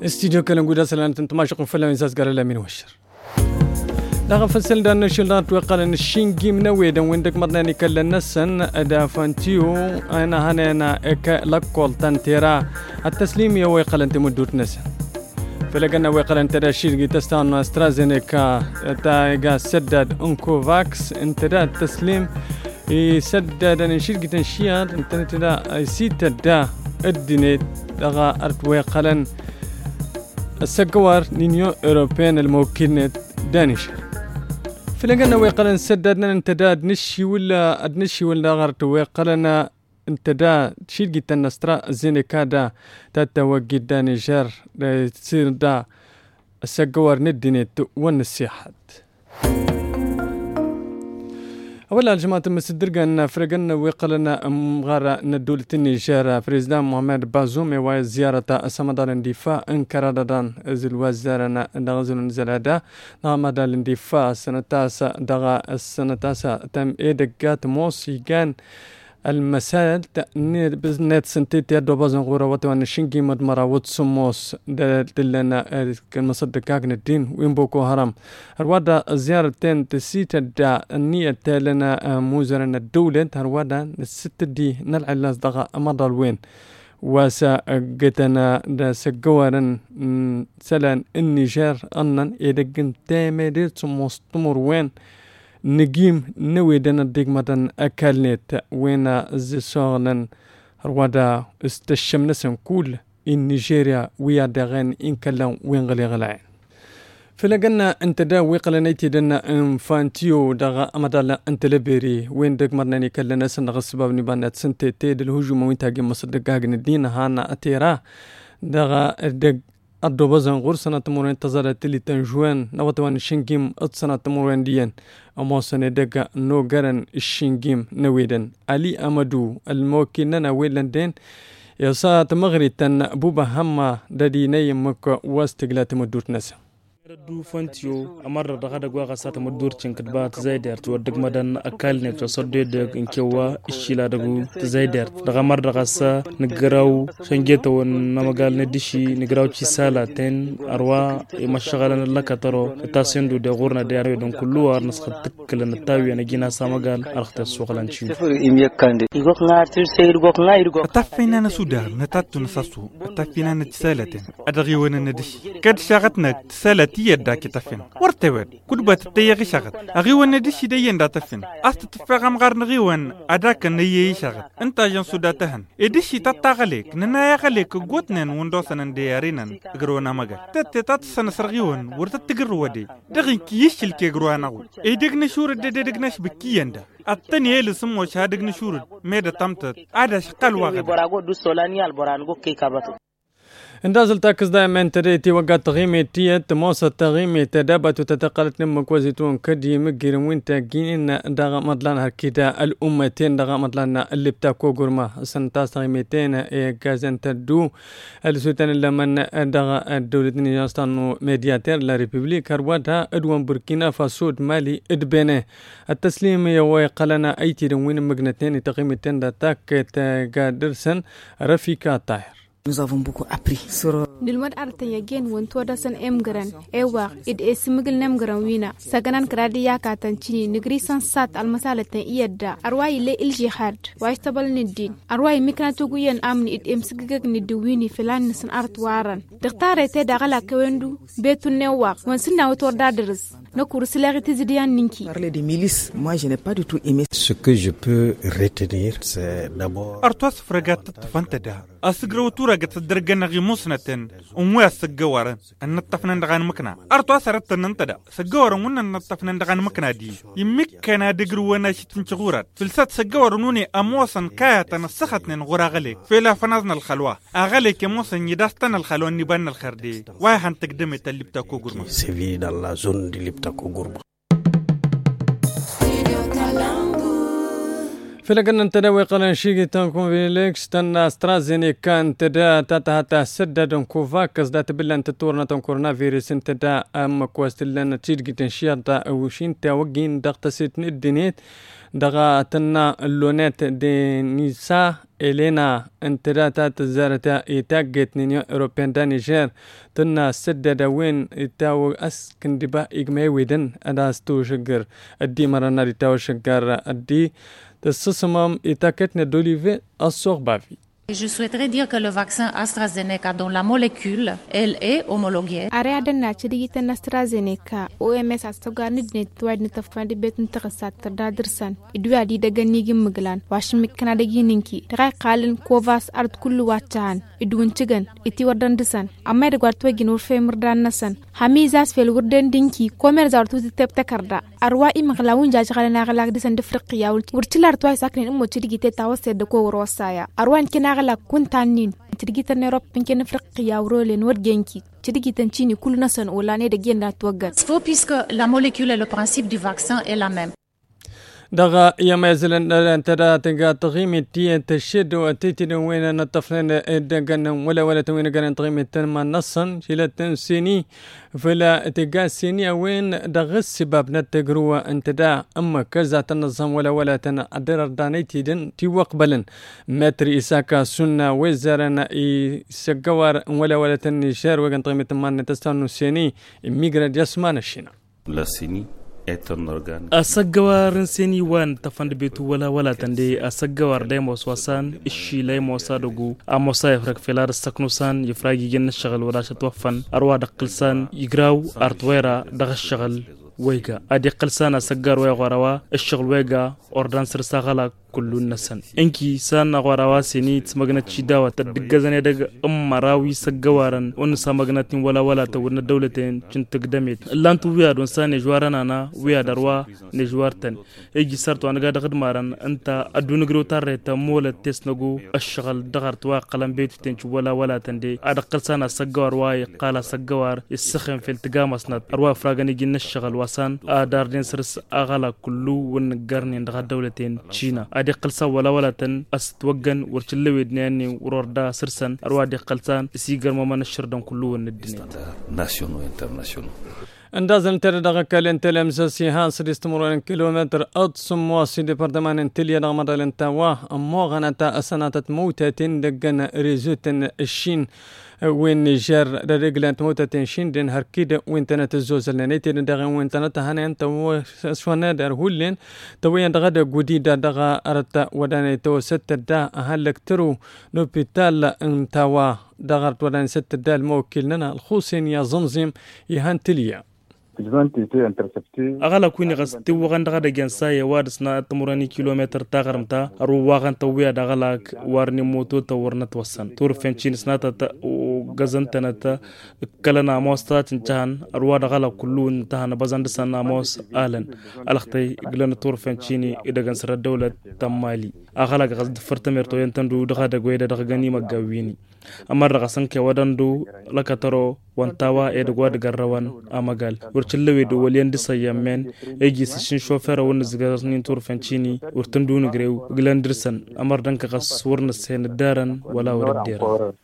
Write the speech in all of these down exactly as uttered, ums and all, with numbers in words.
استديو كلام قودا سلام تنتماشق فلا انساس قال لا من وشر لا فسل دان نشلات وقال ان الشينجي منوي دان ويندك مرناني كلا نسن ادا فانتيو انا هنا اك لكول تنتيرا التسليم يا ويقال انت مدوت نسن فلقنا ويقال انت رشيد تستان استرازينيكا تايغا سدد انكوفاكس انت دا التسليم يسدد نشيد تنشيار انت دا سيت دا الدينيت دغا ارت ويقال السكوار نينيو اوروبيان الموكلين دانش فلقنا ويقال سددنا انتداد نشي ولا ادنشي ولا غرت ويقالنا انتدا شيل جيت النسترا زين كادا تتوجد دانيجر تصير دا السكوار ندينيت ونسيحت أولا الجماعة المسدرقة فرقنا ويقلنا مغارة ندولة النيجر فريزدان محمد بازومي وزيارة السمدار الاندفاع انكرا دان زل وزارة نغزل نزلادا نغمدا الاندفاع سنتاسا دغا السنتاسا تم ايدقات موسيقان المسائل تأنير بزنات سنتيت يدو بازن غورا وطوان الشنجي مدمرا وتسموس دلنا كالمصدق عقن الدين وينبوكو هرم هروادا زيارتين تسيت دا النية تالنا موزرنا الدولة هروادا نسيت دي نلعي اللاز دغا أمضى الوين واسا قتنا دا سقوارن سلان النيجر أنن إيدقن تامي دير تسموس تمر وين نجيم نوي دنا ديك مدن أكلنت وين زيسورن روادا استشمنا سنقول إن نيجيريا ويا دغن إن كلام وين غلي غلاين فلقنا أنت دا ويقلنيتي دنا انفانتيو دغا أمدالا أنت لبيري وين دك مرناني كلنا سنغسباب نبانات سنتي تيد الهجوم وين تاقي مصدق هاقن الدين هانا أتيرا دغا دك أدو بزن غور سنة تمورين تزارت اللي تنجوان نواتوان الشنجيم أد سنة تمورين ديان أما سنة دقا نو غران الشنجيم نويدن علي أمدو الموكيننا ويلن دين يسا تمغري تن بوبا هما دادي نايم مكا واستقلات مدوت نسا دو فانتيو امر دغدا غوا سات مدور تشنكد بات زايدر تودق مدن اكل نك تصدي دغ انكوا اشيلا دغو زايدر دغ مر دغسا نغراو شنجيتو نمغال ندشي نغراو تشي سالاتين اروا مشغلن لك ترو تاسندو دغورنا ديارو دون كلو ار نسخ تكل نتاوي انا جينا سامغال ارخت سوقلان تشي يغوك نارتر سير غوك ناير غوك تفينا نسودار نتاتو نساسو تفينا نتسالتين ادغي وين ندشي كد شغتنا تسالتي يدا كتفين ورتوين كدبت تيغي شغت اغيوان دشي ديين دا تفين است تفغم غار نغيوان اداك نيي شغت انت جن سوداتهن ادشي تتاغليك ننا يغليك غوتنن وندوسن ديارينن غرونا مغا تت تت سنسرغيون ورت تغرو ودي دغين كيشل كيغرونا ايدك نشور دددغناش بكيندا التاني اللي سمو شادق نشور ميدا تمت عدا شقال واغد براغو دو سولاني البرانغو كي كاباتو اندازل تاكس دائما تريتي وقت تغيمي تيت موسى تغيمي تدابت وتتقلت نمك وزيتون كدي مقير وين تاقين داغا مطلان هركيدا الأمتين داغا مطلان اللي بتاكو قرما سنتاس تغيميتين اي غازن تدو السوتان اللمن داغا الدولة نيجاستانو ميدياتير لا ريبوبليك هرواتا ادوان بركينا فاسود مالي ادبينه التسليم يوي قلنا ايتي دوين مقنتين تغيميتين دا تاك تاقادرسن رفيقا طاهر. Nous avons beaucoup appris sur Dilmad arta yagen wonto da san emgran ewa id esmigil nemgran wina saganan kradi yakatan chini nigri san sat almasalatan iyadda arwai le il jihad wa istabal niddin arwai mikna tuguyen amni id emsigigag niddi wini filan san art waran dictare te dagala kwendu betun newa wonsinna wotor dadris no kursileri tizidian ninki parler des milices moi je n'ai pas du tout aimé ce que je peux retenir c'est d'abord artos fregat fantada asgro tura gat درجنا غيموسنتن ومويا سجوارن أن نطفنا ندغان مكنا أرتوا سرت ننتدا سجوارن ون نطفنا ندغان مكنا دي يمكنا دقرو وناشتن شغورات فلسات سجوارنوني أموسن كاية تنسختن غورا غليك فيلا فنازنا الخلوة أغليك موسن يداستن الخلوة نبان الخردي واي هن تقدمت اللي بتاكو غرما سيفي دالا زون دي اللي بتاكو غرما فلقنا نتداوي قلنا شيء تنكون في ليكس تنا استرازيني كان تدا تتا تتا سدد كوفاكس دات بلان تطورنا كورونا فيروس تدا ام كوست لنا تيجي تنشيط وشين توجين دقت ست ندنيت دغا تنا اللونات دي نيسا إلينا انتراتا تزارتا إيتاقت نيو أوروبيان دا نيجير تنا سدد وين إتاو أسكن دبا إجمعي ويدن أداستو شجر أدي مرنا ريتاو شجر أدي تسسمم إيتاقت ندوليفي الصوغ بافي. Je souhaiterais dire que le vaccin AstraZeneca, dont la molécule, elle est homologuée. أريدنا تريد أسترازينيكا أو إم إس أستغاني نتواد نتفادي بيت نتغسات تدادرسان إدوا دي دغني جمغلان واشمك كنادجي نينكي تراي قالن كوفاس أرد كل واتان إدوان تجن إتي وردان دسان أما يدغوار توجي نور في مردان نسان هميزاس في الوردان دينكي كومير زارتو تتب تكردا أرواي مغلاون جاج غالنا غلاق دسان دفرقيا ورتلار توي ساكنين أمو تريد تتاوسي دكو وروسايا أروان كنا la kuntanin tirgitan Europe pinken Afriqiya rolen wargenki tirgitan chini kullu nasan olane de genda twagat puisque la molécule et le principe du vaccin est la même. دغا يمازل أنت لا تجا تغيم تي تشد وتيتي وين نطفلن دغن ولا ولا توين غن تغيم تنما نصن شيلت سيني فلا تجا سيني وين دغ السبب نتجروا أنت دا أما كذا تنظم ولا ولا تن أدر دانيتي دن تي وقبلن متر إساكا سنة وزارنا يسجوار ولا ولا تنشار وغن تغيم تمان تستانو سيني ميغرا جسمان الشنا لا سيني asagawar seni wan tafand betu wala wala tande asagawar dai moswasan ishi lay mosadugu amosa yafrak felar saknusan yafragi gen shagal wala shatwafan arwa daqilsan yigraw artwera daga shagal ويجا أدي قلسان أسجر ويغوروا الشغل ويجا أردان سرساغلا كل النسن إنكي سان غوروا سنيت مغنات شدا وتدقزن يدق أم راوي سجوارن ونسا مغنات ولا ولا تورن الدولتين كنت قدمت لان تويا ونسان جوارن أنا ويا دروا نجوارتن إيجي صرت وأنا قاعد أخدمارن أنت أدون جرو تاريت مولة تسنجو الشغل دغرت واقلم بيت تنش ولا ولا تندي أدي قلسان أسجر واي قال سجوار السخن في التقام أصنات أروا فراغني جن الشغل وسان أدارين سرس أغلى كلو ونقرن دغ الدولتين تشينا أدي قلسان ولا ولا تن أستوجن ورتلوي دنياني وروردا سرسن أروا أدي قلسان سيجر ممان الشردون كلو ندني ناسيونو انترناسيونو اندازن تر دغه کلن تلمس سیها سرستمرون کیلومتر اتصم واسی دپارتمان انتلیا دغمدل انتوا امو غنتا اسناتت موتتين دغن ريزوتن الشين وين نيجر رجلت موتتين شين دين هركيد وين تنت الزوزل نيتي دغ وين تنت هنا انت سوانا در هولين توين دغ غوديدا دغ ارتا وداني تو ست دا هلك ترو لوبيتال انتوا دغرت وداني ست دا الموكلنا الخوسين يا زمزم يهانتليا أغلى كوني غستي وغان دغا دجنساي وادسنا تمراني كيلومتر تاغرمتا رو واغان تويا دغلاك وارني موتو تورنا توسن تور فنشين سناتا وغزنتنا كلنا موستا تنجان اروا دغلا كلون تهنا بزند سنا موس آلن الختي غلن تور فنشيني دغن سر الدولة تمالي أغلى غزد فرتمرتو ينتندو دغا دغويدا دغغني مغاويني أمر غسنك ودندو لكترو وانتاوا ادغوا دغروان امغال ورچلوي دو وليند سيامن ايجي سشين شوفر ونزغرنين تور فنشيني ورتندو نغريو غلاندرسن امر دنك غس ورن سين دارن ولا وردير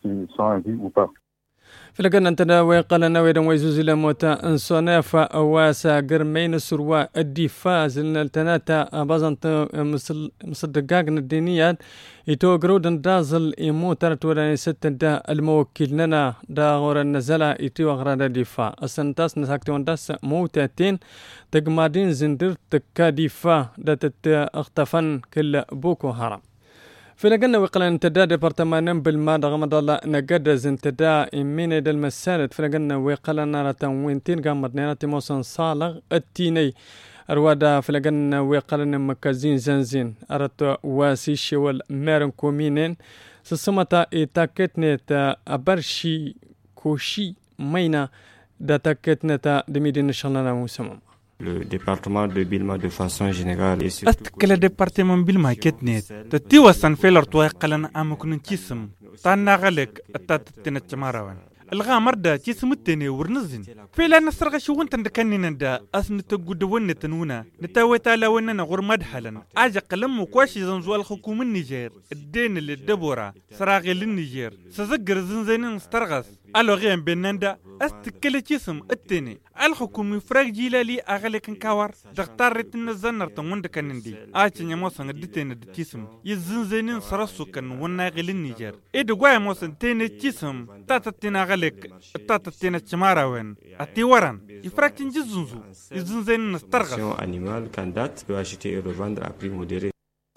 فلقنا أنتنا ويقلنا ويدن ويزوز لموتا انصنافا أواسا قرمين سروا الدفاع زلنا التناتا بازنت مصدقاقنا الدينيات يتو قرودن دازل يموتر توراني ستن دا الموكل لنا دا غور النزلة يتو غران الدفاع أسنتاس نساكتون داس موتاتين تقمادين زندر تكا دفاع دا تتأختفن كل بوكو هرم فلقنا وقلنا انتدا ديبارتمان بالما رغم الله نقدز انتدا امين دل مسالت فلقنا وقلنا رتوينتين قامت نيراتي موسن صالغ التيني أروادا فلقنا وقلنا مكازين زنزين أردت واسيشي والمارن كومينين سسمتا اتاكتني تا أبرشي كوشي مينا دا تاكتني تا دميدين شلنا موسمم Le département de Bilma de façon générale est sur... أتكلم département Bilma كتنيت تتيوا سنفيلر توي قلنا أمكن كيسم تانا غلق أتاتنا تماراوان الغا مردا كيسم التاني ورنزن فيلا نسرغ شو وانت ندكني ندا أسن تقود ون تنونا نتاوي تالا وننا غور مدحلا أجا قلم وكواشي زنزوال حكومة النيجير الدين اللي الدبورة سراغي للنيجير سزقر زنزينين استرغس ألوغين بنندا أستكل جسم التاني الحكومة فراغ جيلالي أغلق كاور دختارت النزنر تموند كنندي آتي نموسن الدتين الجسم يزنزنين سرسو كان وناغل النيجر إدو غاية موسن تاني جسم تاتتين أغلق تاتتين تشمارا وين أتي وران يفراغ تنجزنزو يزنزنين نسترغس animal can date peut acheter et revendre à prix modéré.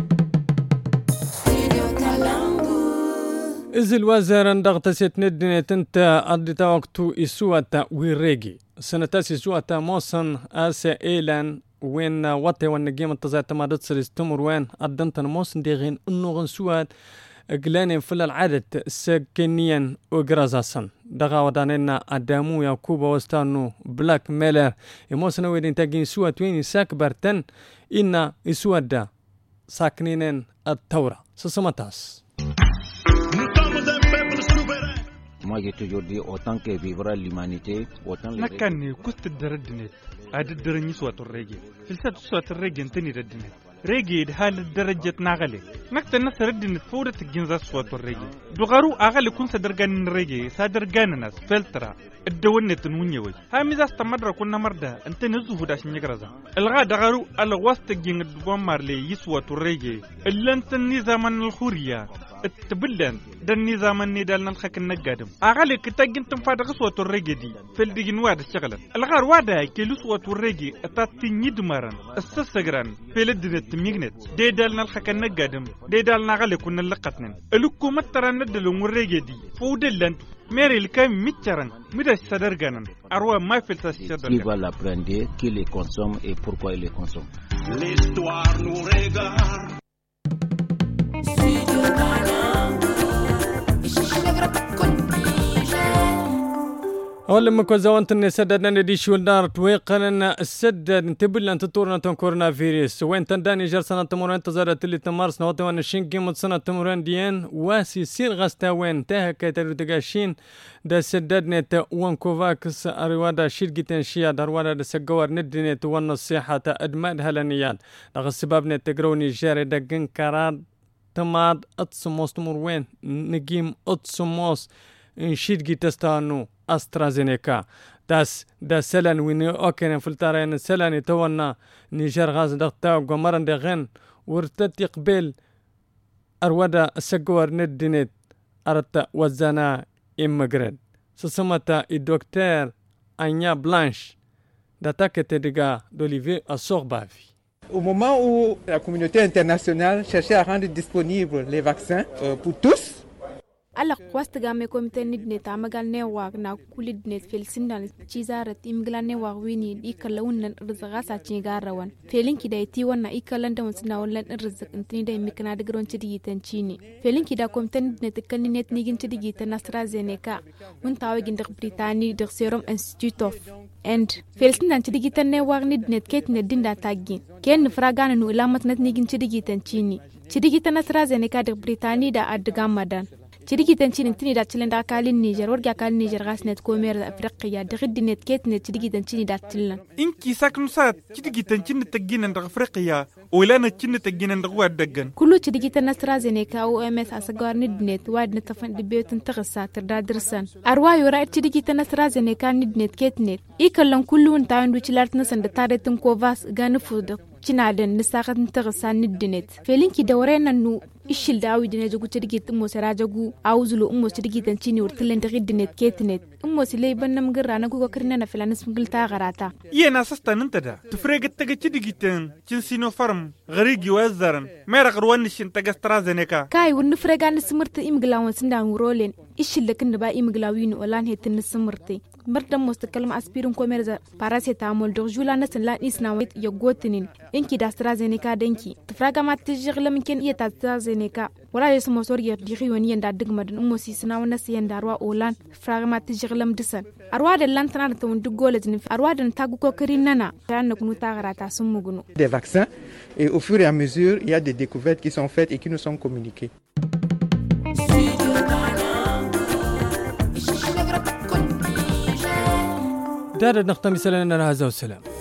إزل وزارة ضغطت ندنة تنتا أدتا وقتو إسواتا ويريجي سنتاس إسواتا موسن آسا إيلان وين واتي ونجيم التزايت ما دتسرس تمر وين أدنتا موسن ديغين إنو غنسوات قلانين فل العدد سكنيا وغرازاسن دغا ودانينا أدامو يعقوبا وستانو بلاك ميلر يموسن ويدين تاقين سوات وين ساك برتن إنا إسوات دا ساكنين التورة سسمتاس. Moi j'ai toujours dit autant que vivra l'humanité, autant le نكني كنت الدردنت عاد الدرني سوات الرجل في السات سوات الرجل تاني ردنت رجل حال درجة نغلي نكت الناس ردنت فورة الجنزة سوات الرجل دغارو أغلى كون صدرجان الرجل صدرجان الناس فلترة الدونة تنونيوي هم إذا استمر كنا مردا أنت نزوه داش نجرزا الغا دغارو الوسط الجن الدوام مارلي يسوات الرجل اللي أنت النظام الخورية التبلن ده النظام الندال نلخك النجادم أغلى كتاجن تنفاد قصوة الرجدي في الدين واد الشغلة الغار وادا كيلوسوة الرجي أتاتي ندمرن السسجران في الدين التميجنت ده دال نلخك النجادم ده دال نغلى كنا لقتنن الحكومة ترى ندلهم الرجدي فودلن ميري الكام ميتشرن ميدا السدرجانن أروى ما في السدرجان qui va l'apprendre, qui les consomme et pourquoi il les consomme. L'histoire nous regarde. أول ما كوزاونت إن سددنا ندي شو الدار تويقنا السدد نتبلنا نتطورنا تون كورونا فيروس وين تنداني جر سنة تمرين تزارت اللي تمارس نوتي وانا شينكي مت سنة تمرين ديان واسي سين غستا وين تاه كتر تجاشين دا سددنا تا وان كوفاكس أروادا شيرجتن شيا دروادا دا سجوار ندني توان الصحة أدماد هلانيات لغا سبابنا تجروني جاري دا جن كراد تماد أتصموس تمروين نجيم أتصموس نشيرجي تستانو أسترازينيكا داس دا سلان ويني أوكين فلتارين سلان تونا نيجر غاز دغتا وقمران دغن ورتت يقبل أروادا السجوار ندنت أرتا وزانا إمغرد سسمتا الدكتور أنيا بلانش داتاكت ديغا دوليفي الصغبافي. Au moment où la communauté internationale cherchait à rendre disponibles les vaccins euh, pour tous, alla kwast ga me komite nidne ta magal ne wa na kulid ne fel sindal cizarat imgla ne wa wini ikalawun nan rizqa sa ci garawan felinki da ti wannan ikalan da wansuna wallan rizq intini da mikna da gron ci digitan cini felinki da komite nidne tikkan net nigin ci digitan AstraZeneca mun tawo gin da Britani da Serum Institute of and felsin nan ci digitan ne wa nidne ket ne dinda taggi ken fragana no ilamat net nigin ci digitan cini ci digitan AstraZeneca da Britani da adga madan تريجيتن تشين تني دات تلين داكال النيجر ورجع كال النيجر غاسنت كومير أفريقيا دغد نت كيت نت تريجيتن تشين دات تلين إنكي ساكن سات تريجيتن تشين تجينا ند أفريقيا ولا نتشين تجينا ند قوات دجن كله تريجيتن AstraZeneca أو إم إس أسقار ندنت واحد نتفن دبيوت انتغسات ترداد درسان أرواي ورا تريجيتن AstraZeneca ندنت كيت نت إيكلن كله نتاعن دوتشلارت نسند تاريتن كوفاس غانفود تشنادن نساقت انتغسان ندنت فيلينكي دورينا إنه إيشيل داوي دنا جوكو تريجيت أمو سراجو أوزلو أمو تريجيتن تشيني ورتلن تغدنت كيت نت أمو سلي بنم جرانا كوكا كرنا فلان اسم قلتا غراتا ينا سستان انت دا تفريق التجي تريجيتن تشينو فرم غريجي وزرن ميرا غروانش انتجا AstraZeneca كاي ونفرقان سمرت إمغلاون سندان ورولين إيشيل لكن با إمغلاوين ولان هيتن سمرتي مردم مستقلم أسبيرون كوميرزا باراسيتامول دغجولا نسن لا نسناويت يغوتنين إنكي دا AstraZeneca دنكي تفرقا ما تجيغلا ممكن إيه AstraZeneca ولا يسمو سوريا ديغيون يندا دغمدن أمو سيسنا ونس يندا روا أولان فرقا ما تجيغلا مدسن أروا دلان تنانا تون دغولة أروا دن تاغو كوكرينانا كان نكونو تاغراتا سموغنو des vaccins et au fur et à mesure il y a des découvertes qui sont faites et qui nous sont communiquées. دار نختم سلامنا هذا والسلام.